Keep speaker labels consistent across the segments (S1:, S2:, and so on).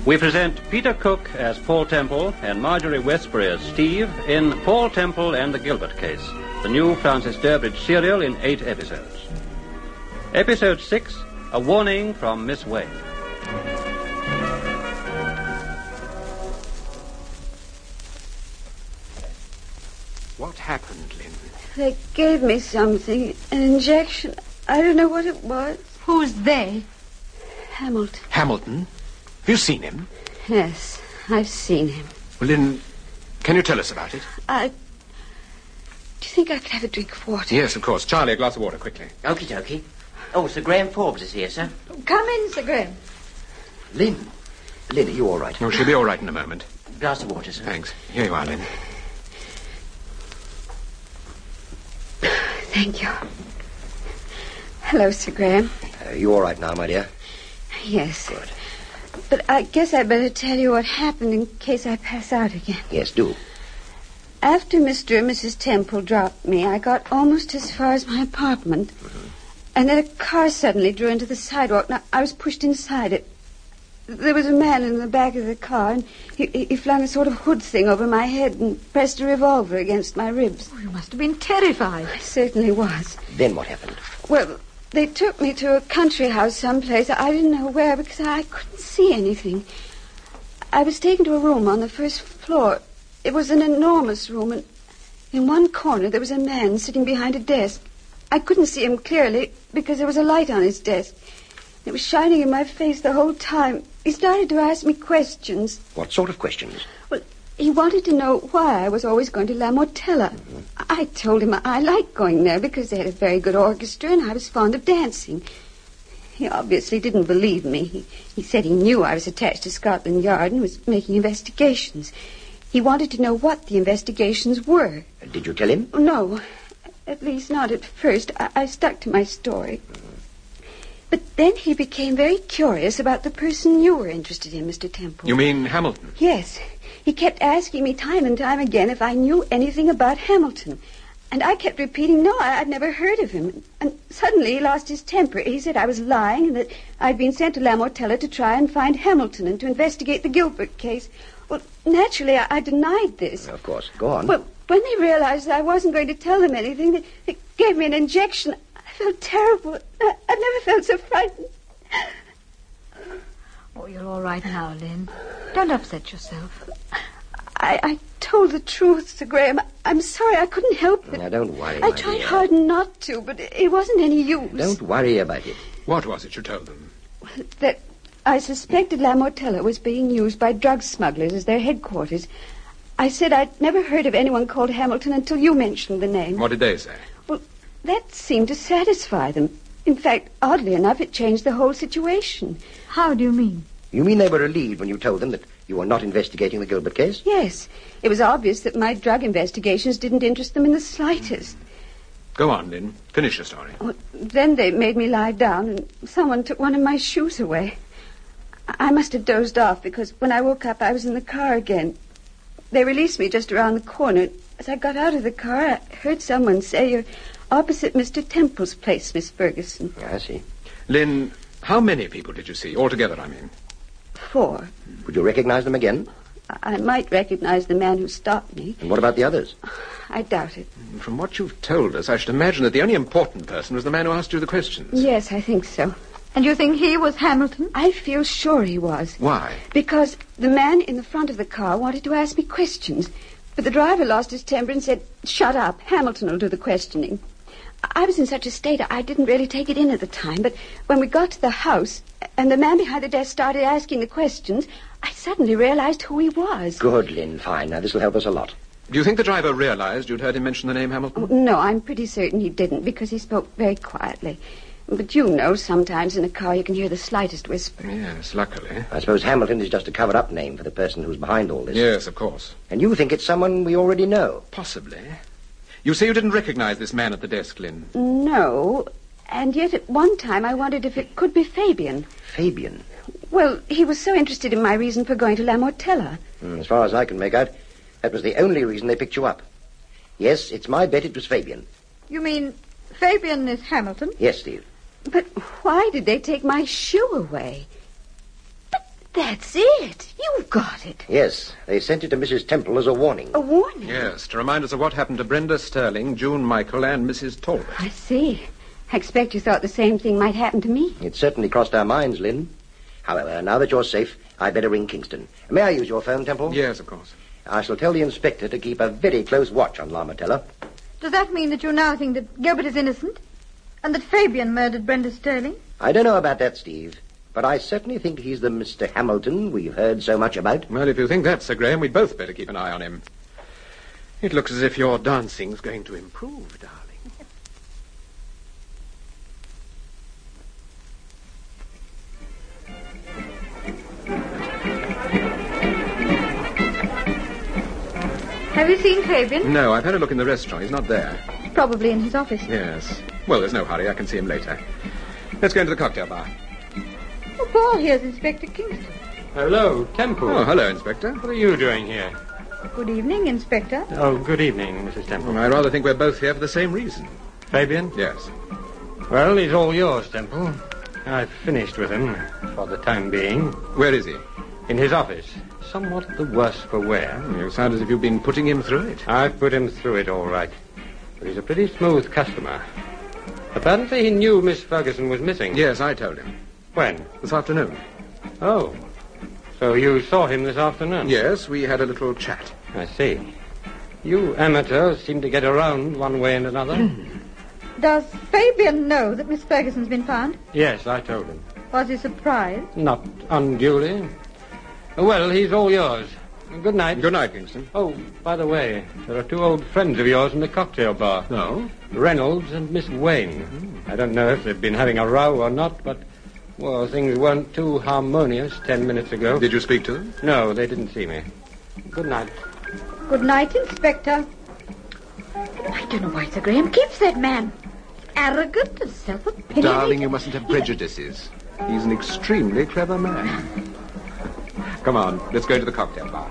S1: We present Peter Cook as Paul Temple and Marjorie Westbury as Steve in Paul Temple and the Gilbert Case, the new Francis Durbridge serial in 8 episodes. Episode 6, A Warning from Miss Wayne.
S2: What happened, Lynn?
S3: They gave me something, an injection. I don't know what it was.
S4: Who's they?
S3: Hamilton.
S2: Hamilton? Have you seen him?
S3: Yes, I've seen him.
S2: Well, Lynn, can you tell us about it?
S3: Do you think I could have a drink of water?
S2: Yes, of course. Charlie, a glass of water, quickly.
S5: Okie dokie. Oh, Sir Graham Forbes is here, sir.
S4: Come in, Sir Graham.
S5: Lynn, are you all right?
S2: Oh, she'll be all right in a moment.
S5: Glass of water, sir.
S2: Thanks. Here you are, Lynn.
S3: Thank you. Hello, Sir Graham.
S6: Are you all right now, my dear?
S3: Yes.
S6: Good.
S3: But I guess I'd better tell you what happened in case I pass out again.
S6: Yes, do.
S3: After Mr. and Mrs. Temple dropped me, I got almost as far as my apartment. Mm-hmm. And then a car suddenly drew into the sidewalk. Now, I was pushed inside it. There was a man in the back of the car, and he flung a sort of hood thing over my head and pressed a revolver against my ribs.
S4: Oh, you must have been terrified.
S3: I certainly was.
S6: Then what happened?
S3: Well, they took me to a country house someplace. I didn't know where because I couldn't see anything. I was taken to a room on the first floor. It was an enormous room, and in one corner there was a man sitting behind a desk. I couldn't see him clearly because there was a light on his desk. It was shining in my face the whole time. He started to ask me questions.
S6: What sort of questions?
S3: Well, he wanted to know why I was always going to La Mortella. Mm-hmm. I told him I liked going there because they had a very good orchestra and I was fond of dancing. He obviously didn't believe me. He said he knew I was attached to Scotland Yard and was making investigations. He wanted to know what the investigations were.
S6: Did you tell him?
S3: No, at least not at first. I stuck to my story. Mm-hmm. But then he became very curious about the person you were interested in, Mr. Temple.
S2: You mean Hamilton?
S3: Yes. He kept asking me time and time again if I knew anything about Hamilton. And I kept repeating, no, I'd never heard of him. And suddenly he lost his temper. He said I was lying and that I'd been sent to La Mortella to try and find Hamilton and to investigate the Gilbert case. Well, naturally, I denied this.
S6: Of course. Go on.
S3: Well, when they realized I wasn't going to tell them anything, they gave me an injection. I felt terrible. I've never felt so frightened.
S4: Oh, you're all right now, Lynn. Don't upset yourself.
S3: I told the truth, Sir Graham. I'm sorry, I couldn't help it.
S6: Now, don't worry,
S3: I tried hard not to, but it wasn't any use.
S6: Don't worry about it.
S2: What was it you told them?
S3: That I suspected La Mortella was being used by drug smugglers as their headquarters. I said I'd never heard of anyone called Hamilton until you mentioned the name.
S2: What did they say?
S3: Well, that seemed to satisfy them. In fact, oddly enough, it changed the whole situation.
S4: How do you mean?
S6: You mean they were relieved when you told them that you were not investigating the Gilbert case?
S3: Yes. It was obvious that my drug investigations didn't interest them in the slightest.
S2: Go on, Lynn. Finish your story.
S3: Well, then they made me lie down, and someone took one of my shoes away. I must have dozed off, because when I woke up, I was in the car again. They released me just around the corner. As I got out of the car, I heard someone say, "You're opposite Mr. Temple's place, Miss Ferguson."
S6: I see.
S2: Lynn, how many people did you see? Altogether, I mean.
S3: 4.
S6: Would you recognize them again?
S3: I might recognize the man who stopped me.
S6: And what about the others?
S3: I doubt it.
S2: From what you've told us, I should imagine that the only important person was the man who asked you the questions.
S3: Yes, I think so.
S4: And you think he was Hamilton?
S3: I feel sure he was.
S2: Why?
S3: Because the man in the front of the car wanted to ask me questions, but the driver lost his temper and said, "Shut up, Hamilton will do the questioning." I was in such a state I didn't really take it in at the time, but when we got to the house and the man behind the desk started asking the questions, I suddenly realized who he was.
S6: Good, Lynn, fine. Now, this will help us a lot.
S2: Do you think the driver realized you'd heard him mention the name Hamilton?
S3: Oh, no, I'm pretty certain he didn't, because he spoke very quietly. But you know, sometimes in a car you can hear the slightest whisper.
S2: Yes, luckily.
S6: I suppose Hamilton is just a covered-up name for the person who's behind all this.
S2: Yes, of course.
S6: And you think it's someone we already know?
S2: Possibly. You say you didn't recognize this man at the desk, Lynn.
S3: No, and yet at one time I wondered if it could be Fabian.
S6: Fabian?
S3: Well, he was so interested in my reason for going to La Mortella.
S6: As far as I can make out, that was the only reason they picked you up. Yes, it's my bet it was Fabian.
S4: You mean Fabian is Hamilton?
S6: Yes, Steve.
S3: But why did they take my shoe away? But
S4: That's it. You've got it.
S6: Yes, they sent it to Mrs. Temple as a warning.
S3: A warning?
S2: Yes, to remind us of what happened to Brenda Sterling, June Michael, and Mrs. Talbot.
S3: I see. I expect you thought the same thing might happen to me.
S6: It certainly crossed our minds, Lynn. However, now that you're safe, I'd better ring Kingston. May I use your phone, Temple?
S2: Yes, of course.
S6: I shall tell the inspector to keep a very close watch on Lamatella.
S4: Does that mean that you now think that Gilbert is innocent? And that Fabian murdered Brenda Sterling?
S6: I don't know about that, Steve, but I certainly think he's the Mr. Hamilton we've heard so much about.
S2: Well, if you think that, Sir Graham, we'd both better keep an eye on him. It looks as if your dancing's going to improve, darling.
S4: Have you seen Fabian?
S2: No, I've had a look in the restaurant. He's not there.
S4: Probably in his office.
S2: Yes. Well, there's no hurry. I can see him later. Let's go into the cocktail bar.
S4: Oh, Paul, here's Inspector Kingston.
S7: Hello, Temple.
S2: Oh, hello, Inspector.
S7: What are you doing here?
S4: Good evening, Inspector.
S7: Oh, good evening, Mrs. Temple.
S2: I rather think we're both here for the same reason.
S7: Fabian?
S2: Yes.
S7: Well, he's all yours, Temple. I've finished with him, for the time being.
S2: Where is he?
S7: In his office. Somewhat the worse for wear.
S2: You sound as if you've been putting him through it.
S7: I've put him through it all right. But he's a pretty smooth customer. Apparently he knew Miss Ferguson was missing.
S2: Yes, I told him.
S7: When?
S2: This afternoon.
S7: Oh. So you saw him this afternoon?
S2: Yes, we had a little chat.
S7: I see. You amateurs seem to get around one way and another.
S4: Does Fabian know that Miss Ferguson's been found?
S7: Yes, I told him.
S4: Was he surprised?
S7: Not unduly. Well, he's all yours. Good night.
S2: Good night, Kingston.
S7: Oh, by the way, there are two old friends of yours in the cocktail bar.
S2: No?
S7: Reynolds and Miss Wayne. I don't know if they've been having a row or not, but, well, things weren't too harmonious 10 minutes ago.
S2: Did you speak to them?
S7: No, they didn't see me. Good night.
S4: Good night, Inspector. I don't know why Sir Graham keeps that man. Arrogant and self-opinionated.
S2: Darling, you mustn't have prejudices. He's an extremely clever man. Come on, let's go to the cocktail bar.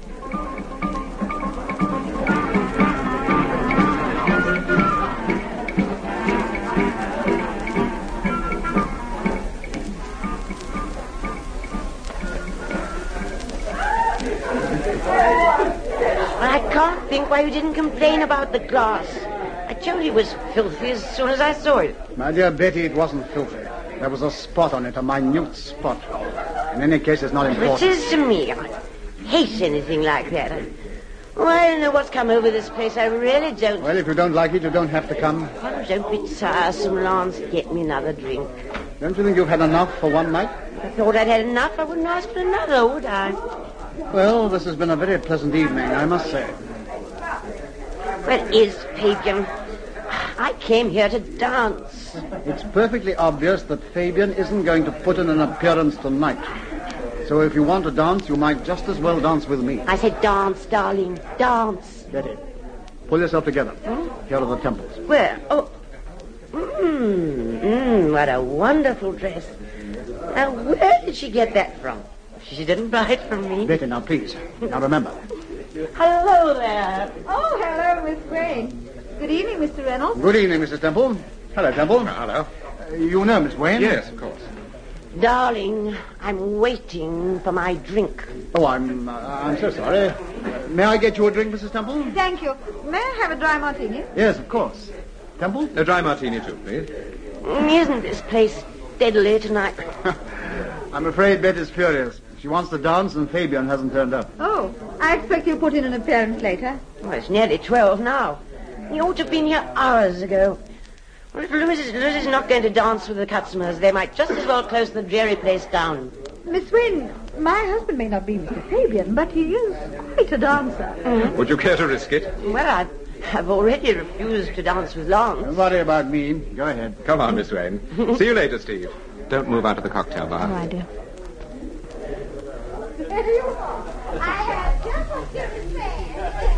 S8: I can't think why you didn't complain about the glass. I told you it was filthy as soon as I saw it.
S9: My dear Betty, it wasn't filthy. There was a spot on it, a minute spot. In any case, it's not
S8: It
S9: important.
S8: is to me. I hate anything like that. I don't know what's come over this place. I really don't.
S9: Well, if you don't like it, you don't have to come.
S8: Oh, don't be tiresome, Lance. Get me another drink.
S9: Don't you think you've had enough for one night?
S8: If I thought I'd had enough, I wouldn't ask for another, would I?
S9: Well, this has been a very pleasant evening, I must say.
S8: Where is Fabian? I came here to dance.
S9: It's perfectly obvious that Fabian isn't going to put in an appearance tonight. So if you want to dance, you might just as well dance with me.
S8: I said dance, darling. Dance.
S9: Betty, pull yourself together. Here are the temples.
S8: Where? Oh. What a wonderful dress. Now, where did she get that from? She didn't buy it from me.
S9: Betty, now please. Now remember.
S8: Hello there.
S4: Oh, hello, Miss Wayne. Good evening, Mr. Reynolds.
S9: Good evening, Mrs. Temple. Hello, Temple.
S2: Hello.
S9: You know Miss Wayne?
S2: Yes, of course.
S8: Darling, I'm waiting for my drink.
S9: Oh, I'm so sorry. May I get you a drink, Mrs. Temple?
S4: Thank you. May I have a dry martini?
S9: Yes, of course. Temple?
S2: A dry martini, too, please.
S8: Isn't this place deadly tonight?
S9: I'm afraid Betty's furious. She wants to dance and Fabian hasn't turned up.
S4: Oh, I expect you'll put in an appearance later.
S8: Well, it's nearly 12 now. He ought to have been here hours ago. Well, if Louis is not going to dance with the customers, they might just as well close the dreary place down.
S4: Miss Wynne, my husband may not be Mr. Fabian, but he is quite a dancer.
S2: Would you care to risk it?
S8: Well, I've already refused to dance with Lance.
S9: Don't worry about me. Go ahead.
S2: Come on, Miss Wayne. See you later, Steve. Don't move out of the cocktail bar.
S4: Oh, I do.
S3: I have just what you say.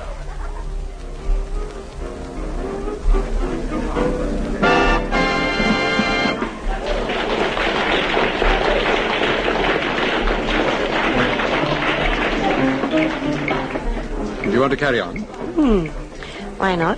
S2: Do you want to carry on?
S8: Why not?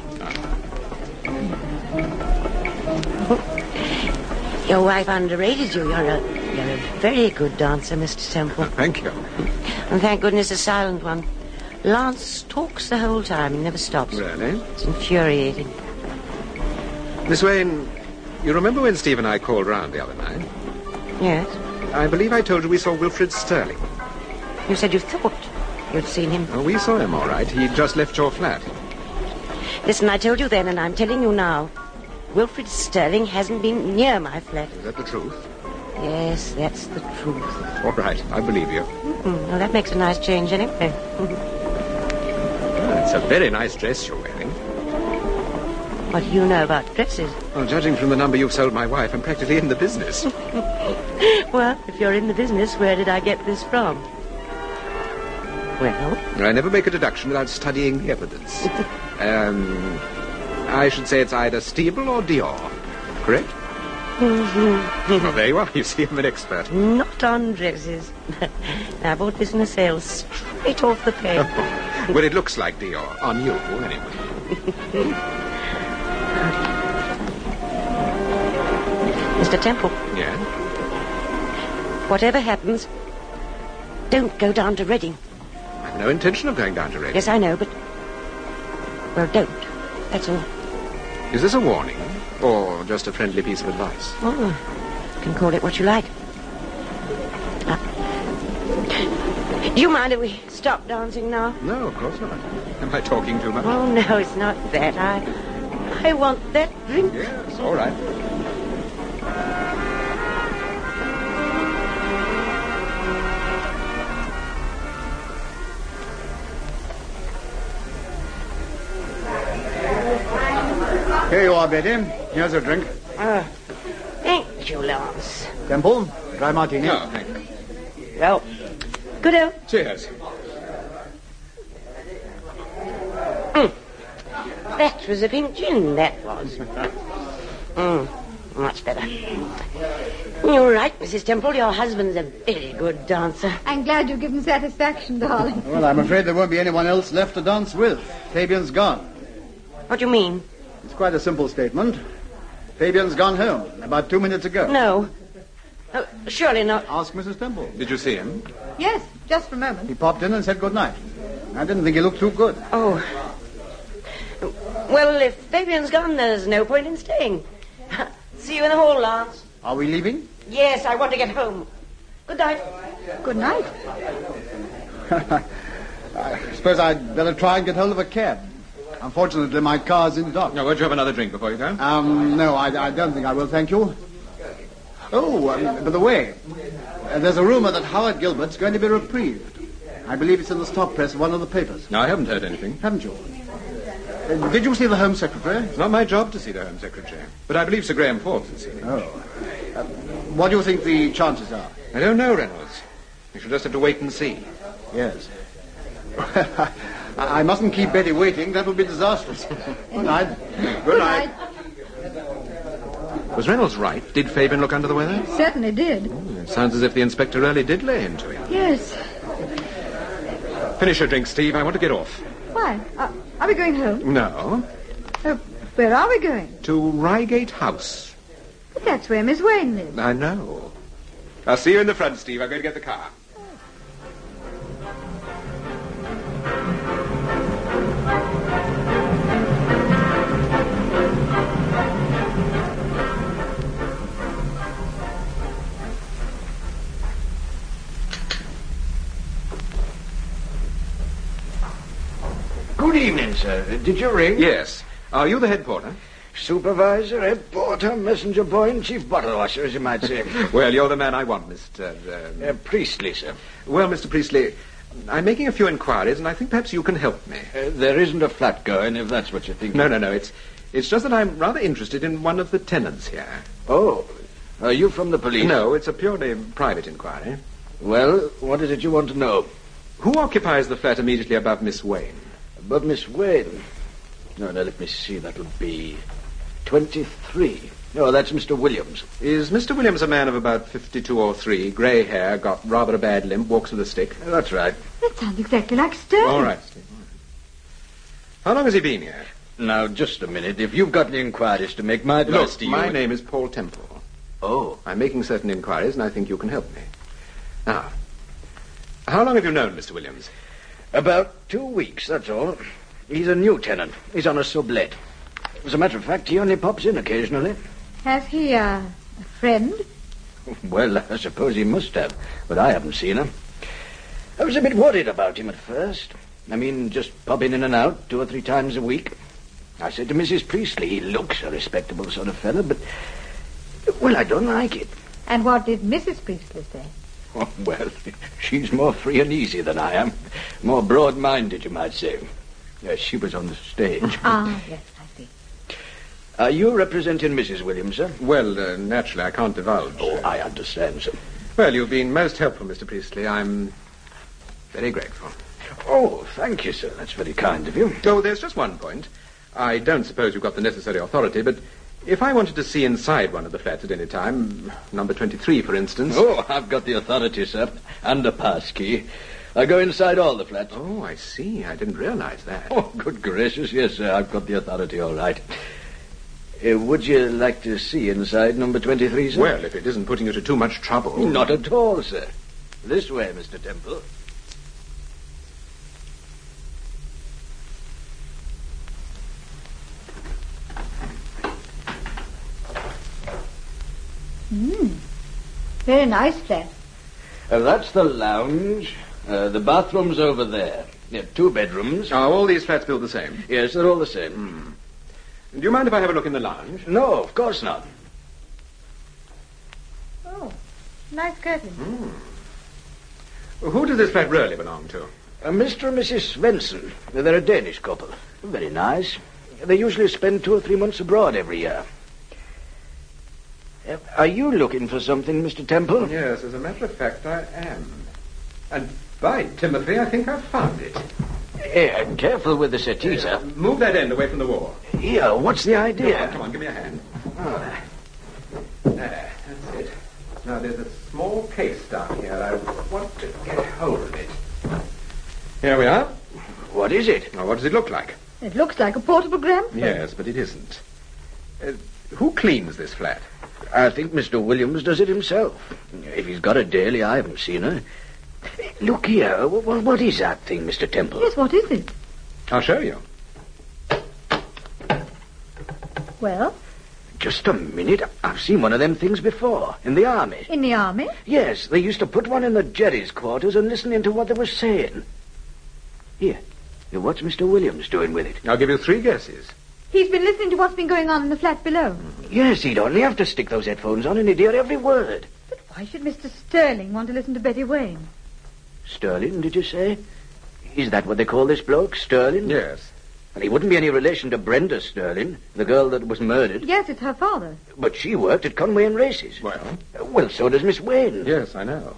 S8: Your wife underrated you. You're a You're a very good dancer, Mr. Temple.
S2: Thank you.
S8: And thank goodness a silent one. Lance talks the whole time and never stops.
S2: Really?
S8: It's infuriating.
S2: Miss Wayne, you remember when Steve and I called round the other night?
S8: Yes?
S2: I believe I told you we saw Wilfred Sterling.
S8: You said you thought you'd seen him.
S2: Oh, we saw him, all right. He'd just left your flat.
S8: Listen, I told you then, and I'm telling you now. Wilfred Sterling hasn't been near my flat.
S2: Is that the truth?
S8: Yes, that's the truth.
S2: All right, I believe you.
S8: Well, that makes a nice change anyway.
S2: It's a very nice dress you're wearing.
S8: What do you know about dresses?
S2: Well, judging from the number you've sold my wife, I'm practically in the business.
S8: Well, if you're in the business, where did I get this from? Well?
S2: I never make a deduction without studying the evidence. I should say it's either Steeble or Dior. Correct? Well, there you are. You see, I'm an expert.
S8: Not on dresses. I bought this in a sale straight off the peg.
S2: Well, it looks like Dior. On you, anyway.
S8: Mr. Temple.
S2: Yeah?
S8: Whatever happens, don't go down to Reading.
S2: I've no intention of going down to Reading.
S8: Yes, I know, but... Well, don't. That's all.
S2: Is this a warning? Or just a friendly piece of advice?
S8: Oh, you can call it what you like. Do you mind if we stop dancing now?
S2: No, of course not. Am I talking too much?
S8: Oh, no, it's not that. I want that drink.
S2: Yes, all right.
S9: Here you are, Betty. Here's a drink.
S8: Thank you, Lance.
S9: Temple, dry martini.
S2: No, thank you.
S8: Well, good-o.
S2: Cheers.
S8: That was a pink gin, that was. Much better. You're right, Mrs. Temple. Your husband's a very good dancer.
S4: I'm glad you give him satisfaction, darling.
S9: Well, I'm afraid there won't be anyone else left to dance with. Fabian's gone.
S8: What do you mean?
S9: It's quite a simple statement. Fabian's gone home about 2 minutes ago.
S8: No. Oh, surely not.
S9: Ask Mrs. Temple.
S2: Did you see him?
S4: Yes, just for a moment.
S9: He popped in and said good night. I didn't think he looked too good.
S8: Oh. Well, if Fabian's gone, there's no point in staying. See you in the hall, Lance.
S9: Are we leaving?
S8: Yes, I want to get home. Good night.
S4: Good night.
S9: I suppose I'd better try and get hold of a cab. Unfortunately, my car's in dock.
S2: No, won't you have another drink before you go?
S9: No, I don't think I will, thank you. Oh, by the way, there's a rumor that Howard Gilbert's going to be reprieved. I believe it's in the stop press of one of the papers.
S2: No, I haven't heard anything.
S9: Haven't you? Did you see the Home Secretary?
S2: It's not my job to see the Home Secretary. But I believe Sir Graham Forbes has seen him.
S9: Oh. What do you think the chances are?
S2: I don't know, Reynolds. We shall just have to wait and see.
S9: Yes. I mustn't keep Betty waiting. That would be disastrous. Good night. Good night.
S2: Was Reynolds right? Did Fabian look under the weather?
S4: Certainly did.
S2: It sounds as if the inspector really did lay into him.
S4: Yes.
S2: Finish your drink, Steve. I want to get off.
S4: Why? Are we going home?
S2: No.
S4: Where are we going?
S2: To Reigate House.
S4: But that's where Miss Wayne lives.
S2: I know. I'll see you in the front, Steve. I'm going to get the car.
S10: Good evening, sir. Did you ring?
S2: Yes. Are you the head porter?
S10: Supervisor, head porter, messenger boy, and chief bottle washer, as you might say.
S2: Well, you're the man I want, Mr.
S10: Priestley, sir.
S2: Well, Mr. Priestley, I'm making a few inquiries, and I think perhaps you can help me.
S10: There isn't a flat going, if that's what you think.
S2: No. It's just that I'm rather interested in one of the tenants here.
S10: Oh. Are you from the police?
S2: No, it's a purely private inquiry.
S10: Well, what is it you want to know?
S2: Who occupies the flat immediately above Miss Wayne?
S10: Above Miss Wayne? No, let me see. That would be 23. No, that's Mr. Williams.
S2: Is Mr. Williams a man of about 52 or 3, grey hair, got rather a bad limp, walks with a stick?
S10: That's right.
S4: That sounds exactly like Sterling.
S2: All right, Steve. All right. How long has he been here?
S10: Now, just a minute. If you've got any inquiries to make, my advice to you...
S2: my name is Paul Temple.
S10: Oh.
S2: I'm making certain inquiries, and I think you can help me. Now, how long have you known Mr. Williams?
S10: About 2 weeks, that's all. He's a new tenant. He's on a sublet. As a matter of fact, he only pops in occasionally.
S4: Has he a friend?
S10: Well, I suppose he must have, but I haven't seen him. I was a bit worried about him at first. I mean, just popping in and out 2 or 3 times a week. I said to Mrs. Priestley, he looks a respectable sort of fellow, but, well, I don't like it.
S4: And what did Mrs. Priestley say?
S10: Oh, well, she's more free and easy than I am. More broad-minded, you might say. Yes, she was on the stage.
S4: Ah, yes, I see.
S10: Are you representing Mrs. Williams, sir?
S2: Well, naturally, I can't divulge.
S10: Oh, I understand, sir.
S2: Well, you've been most helpful, Mr. Priestley. I'm very grateful.
S10: Oh, thank you, sir. That's very kind of you.
S2: Oh, there's just one point. I don't suppose you've got the necessary authority, but if I wanted to see inside one of the flats at any time, number 23, for instance...
S10: Oh, I've got the authority, sir, and a pass key. I go inside all the flats.
S2: Oh, I see. I didn't realize that.
S10: Oh, good gracious, yes, sir. I've got the authority, all right. Would you like to see inside number 23, sir?
S2: Well, if it isn't putting you to too much trouble...
S10: Not at all, sir. This way, Mr. Temple.
S4: Very nice flat.
S10: That's the lounge. The bathroom's over there. 2 bedrooms.
S2: Are all these flats built the same?
S10: Yes, they're all the same.
S2: Do you mind if I have a look in the lounge?
S10: No, of course not.
S4: Oh, nice curtain.
S2: Who does this flat really belong to?
S10: Mr. and Mrs. Svensson. They're a Danish couple. Very nice. They usually spend 2 or 3 months abroad every year. Are you looking for something, Mr. Temple?
S2: Yes, as a matter of fact, I am. And by Timothy, I think I've found it.
S10: Careful with the settee, sir.
S2: Move that end away from the wall.
S10: Here, what's the idea?
S2: Come on, give me a hand. There, that's it. Now, there's a small case down here. I want to get hold of it. Here we are.
S10: What is it?
S2: Now, what does it look like?
S4: It looks like a portable gramophone.
S2: Yes, but it isn't. Who cleans this flat?
S10: I think Mr. Williams does it himself. If he's got a daily, I haven't seen her. Look here. What is that thing, Mr. Temple?
S4: Yes, what is it?
S2: I'll show you.
S4: Well?
S10: Just a minute. I've seen one of them things before, in the army.
S4: In the army?
S10: Yes, they used to put one in the Jerry's quarters and listen into what they were saying. Here. What's Mr. Williams doing with it?
S2: I'll give you 3 guesses.
S4: He's been listening to what's been going on in the flat below.
S10: Yes, he'd only have to stick those headphones on and he'd hear every word.
S4: But why should Mr. Sterling want to listen to Betty Wayne?
S10: Sterling, did you say? Is that what they call this bloke, Sterling?
S2: Yes.
S10: And he wouldn't be any relation to Brenda Sterling, the girl that was murdered.
S4: Yes, it's her father.
S10: But she worked at Conway and Races.
S2: Well?
S10: Well, so does Miss Wayne.
S2: Yes, I know.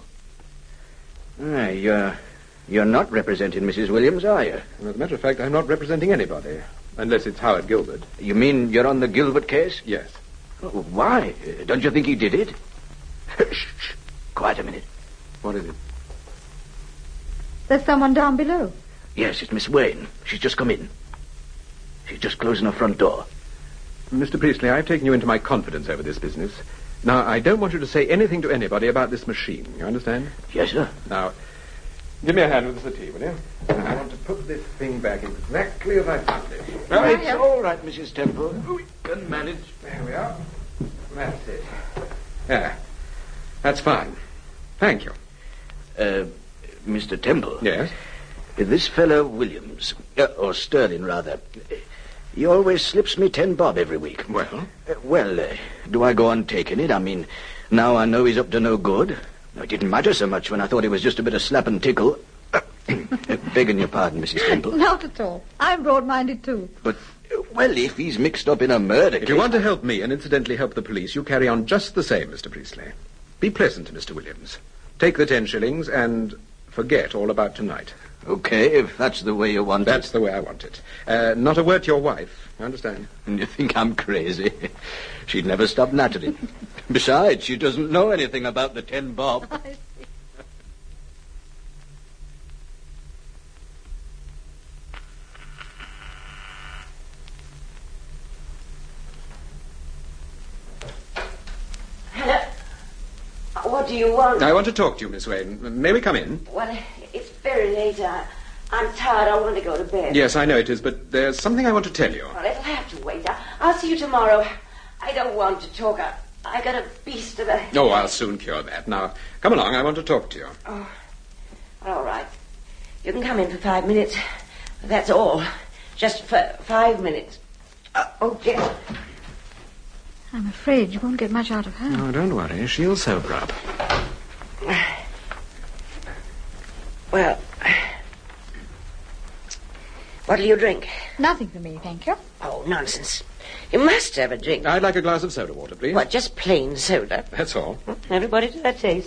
S10: You're not representing Mrs. Williams, are you?
S2: As a matter of fact, I'm not representing anybody. Unless it's Howard Gilbert.
S10: You mean you're on the Gilbert case?
S2: Yes.
S10: Oh, why? Don't you think he did it? Shh. Quiet a minute.
S2: What is it?
S4: There's someone down below.
S10: Yes, it's Miss Wayne. She's just come in. She's just closing her front door.
S2: Mr. Priestley, I've taken you into my confidence over this business. Now, I don't want you to say anything to anybody about this machine. You understand?
S10: Yes, sir.
S2: Now, give me a hand with the settee, will you? I want to put this thing back exactly as I found it.
S10: It's all right, Mrs. Temple. We can manage.
S2: There we are. That's it. Yeah. That's fine. Thank you.
S10: Mr. Temple.
S2: Yes?
S10: This fellow Williams, or Sterling, rather, he always slips me 10 bob every week.
S2: Well?
S10: Do I go on taking it? I mean, now I know he's up to no good. It didn't matter so much when I thought it was just a bit of slap and tickle. Begging your pardon, Mrs. Temple.
S4: Not at all. I'm broad-minded, too.
S10: But, if he's mixed up in a murder case...
S2: If you want to help me and incidentally help the police, you carry on just the same, Mr. Priestley. Be pleasant to Mr. Williams. Take the 10 shillings and forget all about tonight.
S10: Okay, if that's the way you want it.
S2: That's the way I want it. Not a word to your wife. You understand?
S10: And you think I'm crazy? She'd never stop nattering. Besides, she doesn't know anything about the 10 bob.
S8: Hello. What do you want?
S2: I want to talk to you, Miss Wayne. May we come in?
S8: Well, it's very late. I'm tired. I want to go to bed.
S2: Yes, I know it is, but there's something I want to tell you.
S8: Well, it'll have to wait. I'll see you tomorrow. I don't want to talk. I got a beast of a...
S2: Oh, I'll soon cure that. Now, come along. I want to talk to you.
S8: Oh, all right. You can come in for 5 minutes. That's all. Just for 5 minutes. Oh, dear.
S4: I'm afraid you won't get much out of her.
S2: No, don't worry. She'll sober up.
S8: Well, what'll you drink?
S4: Nothing for me, thank you.
S8: Oh, nonsense. You must have a drink.
S2: I'd like a glass of soda water, please.
S8: What, just plain soda?
S2: That's all.
S8: Everybody to their taste.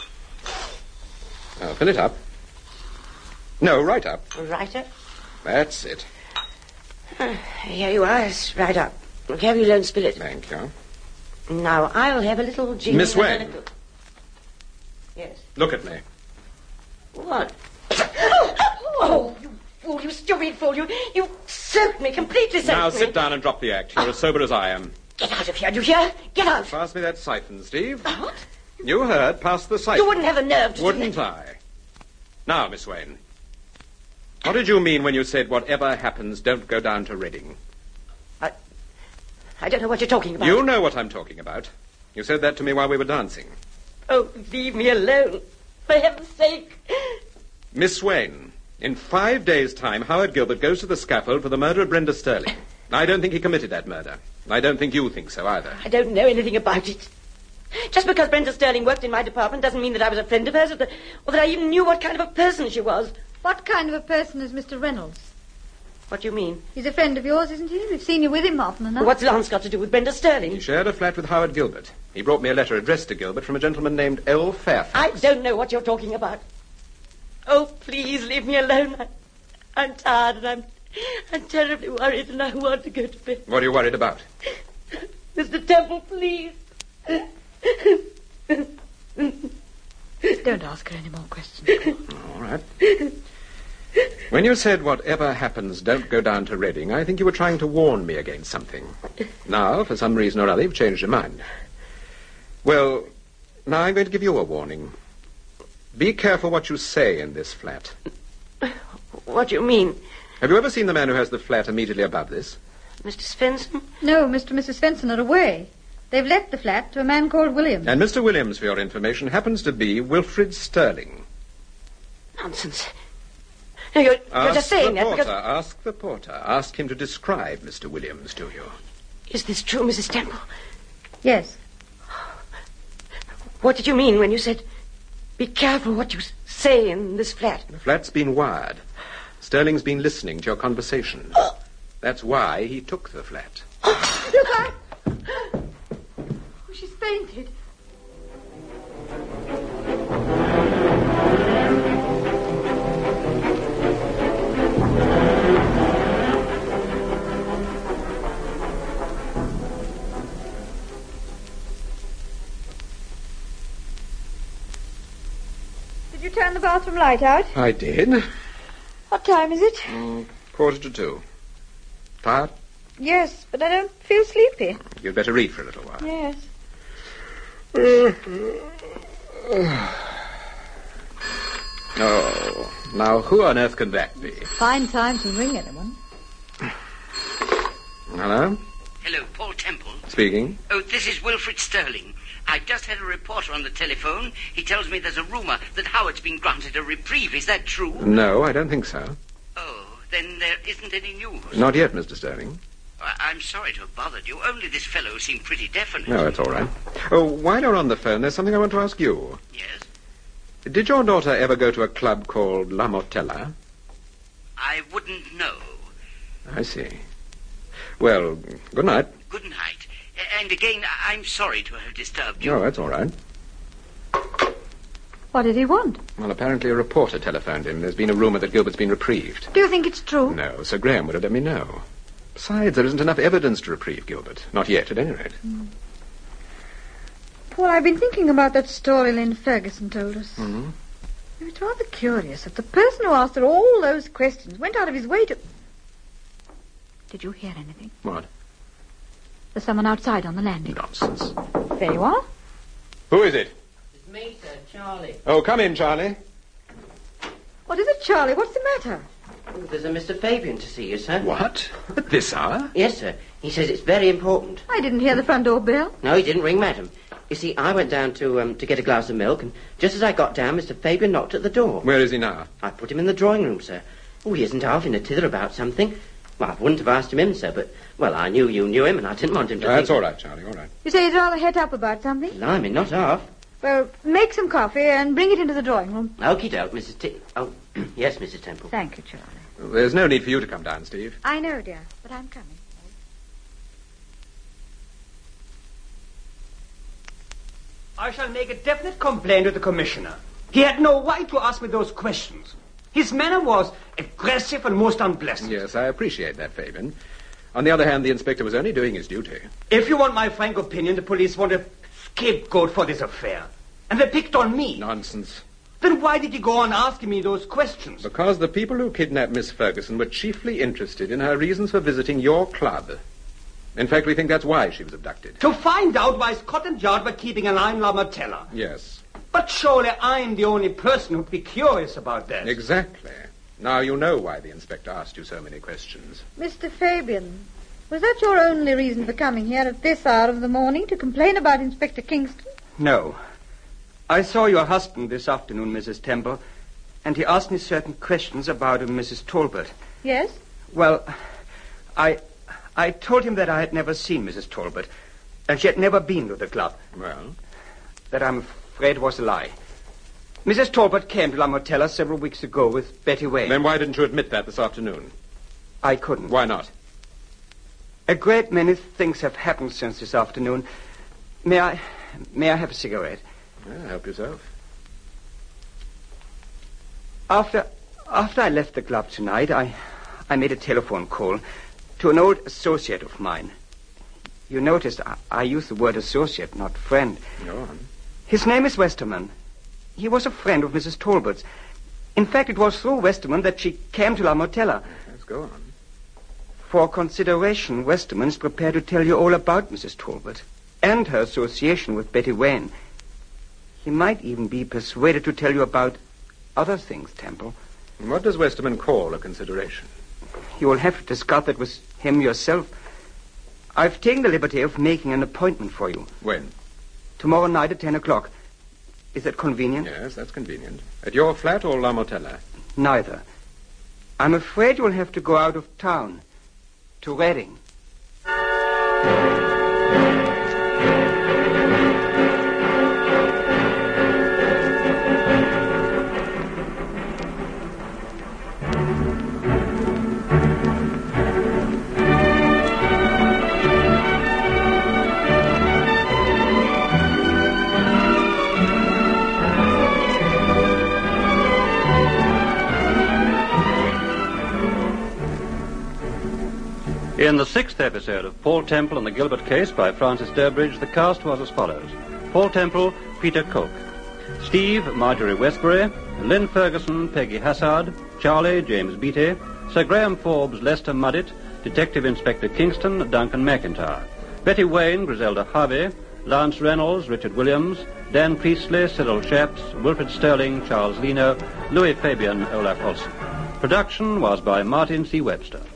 S2: Now, fill it up. No, right up.
S8: Right up?
S2: That's it.
S8: Here you are. It's right up. Have you learned spill it?
S2: Thank you.
S8: Now, I'll have a little gin.
S2: Miss Wayne.
S8: Yes.
S2: Look at me.
S8: What? Oh, you fool, you stupid fool. You soaked me, completely soaked me.
S2: Now, sit down and drop the act. You're as sober as I am.
S8: Get out of here, do you hear? Get out.
S2: Pass me that siphon, Steve.
S8: What?
S2: You heard. Pass the siphon.
S8: You wouldn't have the nerve to...
S2: Wouldn't I? Now, Miss Wayne. What did you mean when you said, whatever happens, don't go down to Reading?
S8: I don't know what you're talking about.
S2: You know what I'm talking about. You said that to me while we were dancing.
S8: Oh, leave me alone. For heaven's sake.
S2: Miss Wayne, in 5 days' time, Howard Gilbert goes to the scaffold for the murder of Brenda Sterling. I don't think he committed that murder. I don't think you think so either.
S8: I don't know anything about it. Just because Brenda Sterling worked in my department doesn't mean that I was a friend of hers or that I even knew what kind of a person she was.
S4: What kind of a person is Mr. Reynolds?
S8: What do you mean?
S4: He's a friend of yours, isn't he? We've seen you with him often enough.
S8: What's Lance got to do with Brenda Sterling?
S2: He shared a flat with Howard Gilbert. He brought me a letter addressed to Gilbert from a gentleman named L. Fairfax.
S8: I don't know what you're talking about. Oh, please leave me alone. I'm tired and I'm terribly worried and I want to go to bed.
S2: What are you worried about?
S8: Mr. Temple, please.
S4: Don't ask her any more questions.
S2: All right. When you said, whatever happens, don't go down to Reading, I think you were trying to warn me against something. Now, for some reason or other, you've changed your mind. Well, now I'm going to give you a warning. Be careful what you say in this flat.
S8: What do you mean?
S2: Have you ever seen the man who has the flat immediately above this?
S8: Mr. Svensson?
S4: No, Mr. and Mrs. Svensson are away. They've let the flat to a man called Williams.
S2: And Mr. Williams, for your information, happens to be Wilfred Sterling.
S8: Nonsense. No, you're just saying that because...
S2: Ask the porter. Ask him to describe Mr. Williams to you.
S8: Is this true, Mrs. Temple?
S4: Yes.
S8: What did you mean when you said, be careful what you say in this flat?
S2: The flat's been wired. Sterling's been listening to your conversation. That's why he took the flat.
S4: Look out! Oh, she's fainted. Did you turn the bathroom light out?
S2: I did.
S4: What time is it?
S2: 1:45. Tired?
S4: Yes, but I don't feel sleepy.
S2: You'd better read for a little while.
S4: Yes.
S2: Oh, now who on earth can that be?
S4: Fine time to ring anyone.
S2: Hello?
S11: Hello, Paul Temple.
S2: Speaking.
S11: Oh, this is Wilfred Sterling. I've just had a reporter on the telephone. He tells me there's a rumour that Howard's been granted a reprieve. Is that true?
S2: No, I don't think so.
S11: Oh, then there isn't any news.
S2: Not yet, Mr. Sterling.
S11: I'm sorry to have bothered you. Only this fellow seemed pretty definite.
S2: No, it's all right. Oh, while you're on the phone, there's something I want to ask you.
S11: Yes?
S2: Did your daughter ever go to a club called La Mortella?
S11: I wouldn't know.
S2: I see. Well, good night.
S11: Good night. And again, I'm sorry to have disturbed you.
S2: No, that's all right.
S4: What did he want?
S2: Well, apparently a reporter telephoned him. There's been a rumour that Gilbert's been reprieved.
S4: Do you think it's true?
S2: No, Sir Graham would have let me know. Besides, there isn't enough evidence to reprieve Gilbert. Not yet, at any rate.
S4: Paul, I've been thinking about that story Lynn Ferguson told us.
S2: Mm-hmm.
S4: It's rather curious that the person who asked her all those questions went out of his way to... Did you hear anything?
S2: What?
S4: There's someone outside on the landing.
S2: Nonsense.
S4: There you are.
S2: Who is it?
S5: Mr. me, sir, Charlie.
S2: Oh, come in, Charlie.
S4: What is it, Charlie? What's the matter?
S5: Oh, there's a Mr. Fabian to see you, sir.
S2: What? At this hour?
S5: Yes, sir. He says it's very important.
S4: I didn't hear the front door bell.
S5: No, he didn't ring, madam. You see, I went down to get a glass of milk, and just as I got down, Mr. Fabian knocked at the door.
S2: Where is he now?
S5: I put him in the drawing room, sir. Oh, he isn't half in a tither about something. Well, I wouldn't have asked him in, sir, but, well, I knew you knew him, and I didn't want him to
S2: That's
S5: think...
S2: all right, Charlie, all right.
S4: You say he's rather het up about something?
S5: Blimey, not half.
S4: Well, make some coffee and bring it into the drawing room.
S5: Okie doke, Mrs. Oh, yes, Mrs. Temple.
S4: Thank you, Charlie.
S2: Well, there's no need for you to come down, Steve.
S4: I know, dear, but I'm coming.
S12: I shall make a definite complaint to the Commissioner. He had no right to ask me those questions. His manner was aggressive and most unpleasant.
S2: Yes, I appreciate that, Fabian. On the other hand, the inspector was only doing his duty.
S12: If you want my frank opinion, the police want a scapegoat for this affair. And they picked on me.
S2: Nonsense.
S12: Then why did you go on asking me those questions?
S2: Because the people who kidnapped Miss Ferguson were chiefly interested in her reasons for visiting your club. In fact, we think that's why she was abducted.
S12: To find out why Scotland Yard were keeping an eye on La Martella.
S2: Yes.
S12: But surely I'm the only person who'd be curious about that.
S2: Exactly. Now you know why the inspector asked you so many questions.
S4: Mr. Fabian, was that your only reason for coming here at this hour of the morning to complain about Inspector Kingston?
S12: No. I saw your husband this afternoon, Mrs. Temple, and he asked me certain questions about Mrs. Talbot.
S4: Yes?
S12: Well, I told him that I had never seen Mrs. Talbot, and she had never been to the club.
S2: Well?
S12: That I'm afraid was a lie. Mrs. Talbot came to La Martella several weeks ago with Betty Wayne.
S2: Then why didn't you admit that this afternoon?
S12: I couldn't.
S2: Why not?
S12: A great many things have happened since this afternoon. May I have a cigarette?
S2: Yeah, help yourself.
S12: After I left the club tonight, I made a telephone call to an old associate of mine. You noticed I used the word associate, not friend.
S2: Go on.
S12: His name is Westerman. He was a friend of Mrs. Talbot's. In fact, it was through Westerman that she came to La Martella.
S2: Let's go on.
S12: For consideration, Westerman is prepared to tell you all about Mrs. Talbot and her association with Betty Wayne. He might even be persuaded to tell you about other things, Temple.
S2: And what does Westerman call a consideration?
S12: You will have to discuss that with him yourself. I've taken the liberty of making an appointment for you.
S2: When?
S12: Tomorrow night at 10 o'clock. Is that convenient?
S2: Yes, that's convenient. At your flat or La Martella?
S12: Neither. I'm afraid you'll have to go out of town. To Reading.
S1: In the 6th episode of Paul Temple and the Gilbert Case by Francis Durbridge, the cast was as follows. Paul Temple, Peter Cook. Steve, Marjorie Westbury. Lynn Ferguson, Peggy Hassard. Charlie, James Beattie. Sir Graham Forbes, Lester Muddit. Detective Inspector Kingston, Duncan McIntyre. Betty Wayne, Griselda Harvey. Lance Reynolds, Richard Williams. Dan Priestley, Cyril Chaps. Wilfred Sterling, Charles Leno. Louis Fabian, Olaf Olsen. Production was by Martin C. Webster.